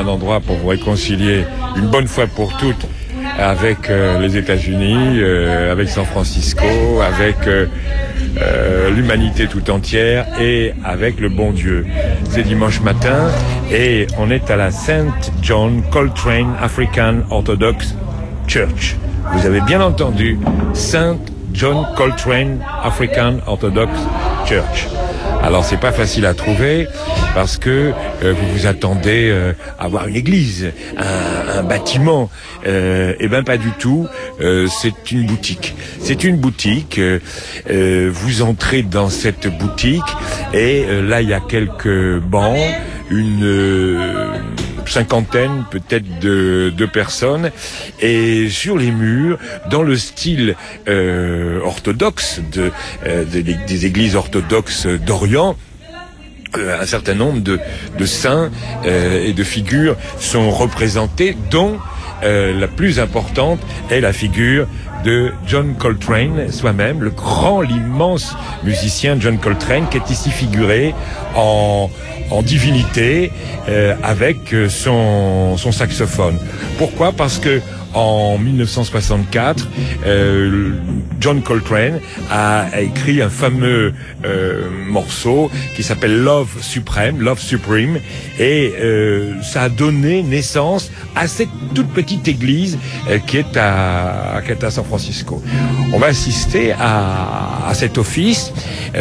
endroit pour vous réconcilier une bonne fois pour toutes avec les États-Unis, avec San Francisco, avec l'humanité tout entière et avec le bon Dieu. C'est dimanche matin et on est à la St. John Coltrane African Orthodox Church. Vous avez bien entendu, St. John Coltrane African Orthodox Church. Alors c'est pas facile à trouver parce que vous vous attendez à voir une église, un bâtiment. Eh ben pas du tout. C'est une boutique. C'est une boutique. Vous entrez dans cette boutique et là il y a quelques bancs, une cinquantaine peut-être de personnes, et sur les murs, dans le style orthodoxe des églises orthodoxes d'Orient, un certain nombre de saints et de figures sont représentés, dont la plus importante est la figure de John Coltrane soi-même, l'immense musicien John Coltrane, qui est ici figuré en divinité avec son saxophone. Pourquoi ? Parce que en 1964, John Coltrane a écrit un fameux morceau qui s'appelle Love Supreme, et ça a donné naissance à cette toute petite église qui est à San Francisco. On va assister à cet office.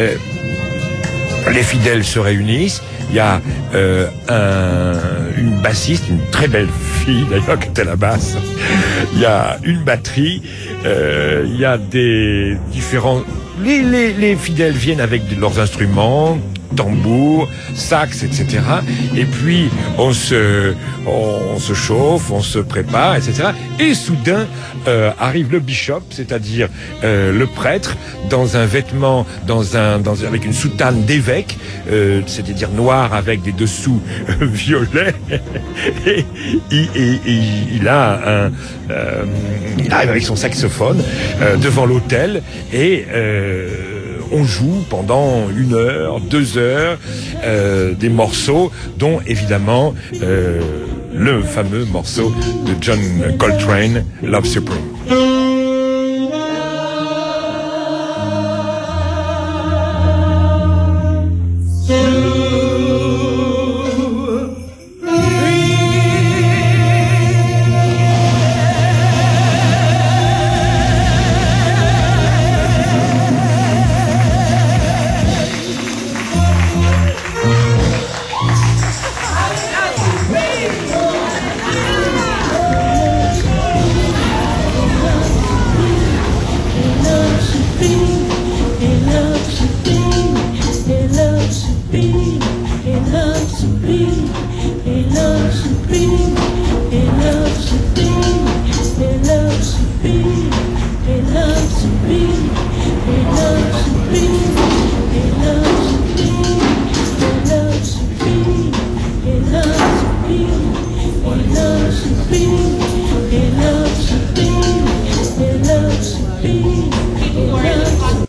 Les fidèles se réunissent. Il y a une bassiste, une très belle fille d'ailleurs qui était à la basse. Il y a une batterie. Il y a des différents. Les fidèles viennent avec leurs instruments, tambours, sax, etc. Et puis on se chauffe, on se prépare, etc. Et soudain arrive le bishop, c'est-à-dire le prêtre, dans un vêtement, avec une soutane d'évêque, c'est-à-dire noir avec des dessous violets. Et il arrive avec son saxophone devant l'autel et on joue pendant 1 heure, 2 heures des morceaux, dont évidemment le fameux morceau de John Coltrane, Love Supreme. It loves to be